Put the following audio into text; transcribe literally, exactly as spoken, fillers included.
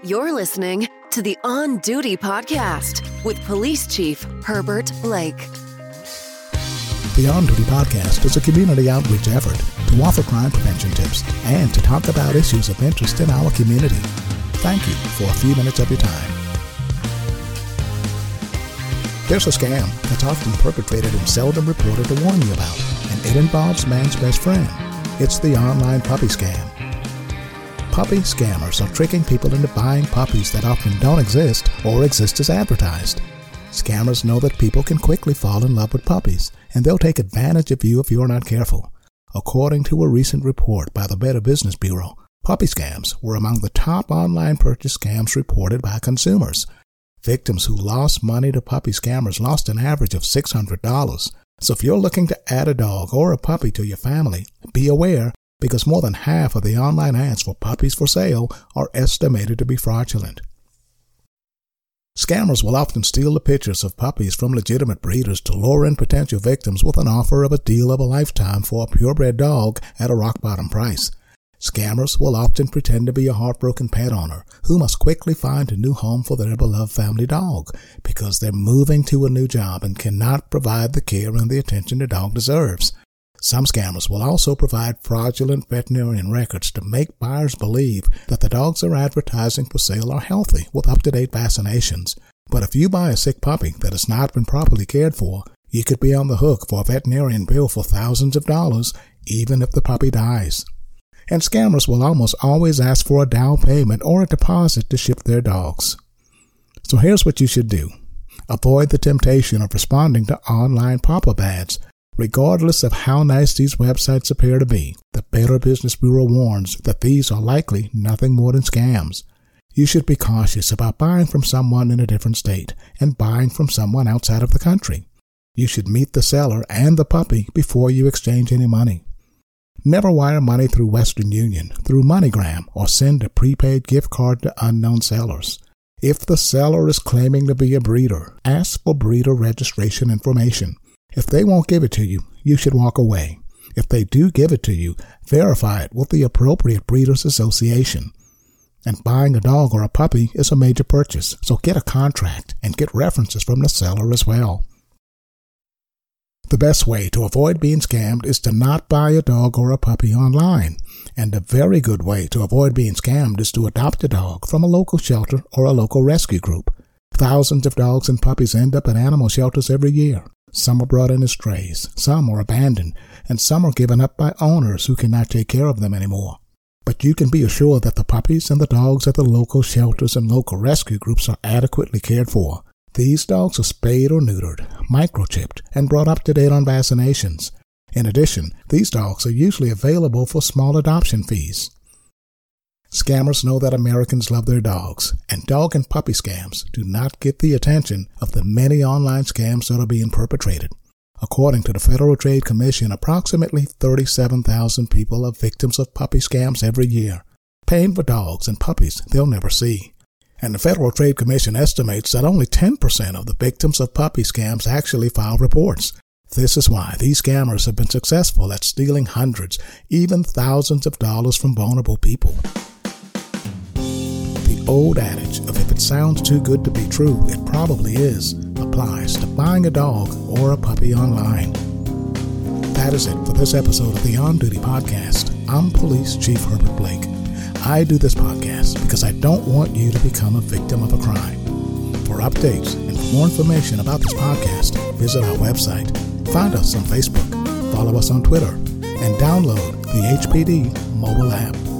You're listening to the On Duty Podcast with Police Chief Herbert Blake. The On Duty Podcast is a community outreach effort to offer crime prevention tips and to talk about issues of interest in our community. Thank you for a few minutes of your time. There's a scam that's often perpetrated and seldom reported to warn you about, and it involves man's best friend. It's the online puppy scam. Puppy scammers are tricking people into buying puppies that often don't exist or exist as advertised. Scammers know that people can quickly fall in love with puppies, and they'll take advantage of you if you're not careful. According to a recent report by the Better Business Bureau, puppy scams were among the top online purchase scams reported by consumers. Victims who lost money to puppy scammers lost an average of six hundred dollars. So if you're looking to add a dog or a puppy to your family, be aware, because more than half of the online ads for puppies for sale are estimated to be fraudulent. Scammers will often steal the pictures of puppies from legitimate breeders to lure in potential victims with an offer of a deal of a lifetime for a purebred dog at a rock-bottom price. Scammers will often pretend to be a heartbroken pet owner who must quickly find a new home for their beloved family dog because they're moving to a new job and cannot provide the care and the attention the dog deserves. Some scammers will also provide fraudulent veterinarian records to make buyers believe that the dogs they're advertising for sale are healthy with up-to-date vaccinations. But if you buy a sick puppy that has not been properly cared for, you could be on the hook for a veterinarian bill for thousands of dollars, even if the puppy dies. And scammers will almost always ask for a down payment or a deposit to ship their dogs. So here's what you should do. Avoid the temptation of responding to online pop-up ads. Regardless of how nice these websites appear to be, the Better Business Bureau warns that these are likely nothing more than scams. You should be cautious about buying from someone in a different state and buying from someone outside of the country. You should meet the seller and the puppy before you exchange any money. Never wire money through Western Union, through MoneyGram, or send a prepaid gift card to unknown sellers. If the seller is claiming to be a breeder, ask for breeder registration information. If they won't give it to you, you should walk away. If they do give it to you, verify it with the appropriate Breeders Association. And buying a dog or a puppy is a major purchase, so get a contract and get references from the seller as well. The best way to avoid being scammed is to not buy a dog or a puppy online. And a very good way to avoid being scammed is to adopt a dog from a local shelter or a local rescue group. Thousands of dogs and puppies end up at animal shelters every year. Some are brought in as strays, some are abandoned, and some are given up by owners who cannot take care of them anymore. But you can be assured that the puppies and the dogs at the local shelters and local rescue groups are adequately cared for. These dogs are spayed or neutered, microchipped, and brought up to date on vaccinations. In addition, these dogs are usually available for small adoption fees. Scammers know that Americans love their dogs, and dog and puppy scams do not get the attention of the many online scams that are being perpetrated. According to the Federal Trade Commission, approximately thirty-seven thousand people are victims of puppy scams every year, paying for dogs and puppies they'll never see. And the Federal Trade Commission estimates that only ten percent of the victims of puppy scams actually file reports. This is why these scammers have been successful at stealing hundreds, even thousands of dollars from vulnerable people. The old adage of if it sounds too good to be true, it probably is, applies to buying a dog or a puppy online. That is it for this episode of the On Duty Podcast. I'm Police Chief Herbert Blake. I do this podcast because I don't want you to become a victim of a crime. For updates and for more information about this podcast, visit our website, find us on Facebook, follow us on Twitter, and download the H P D mobile app.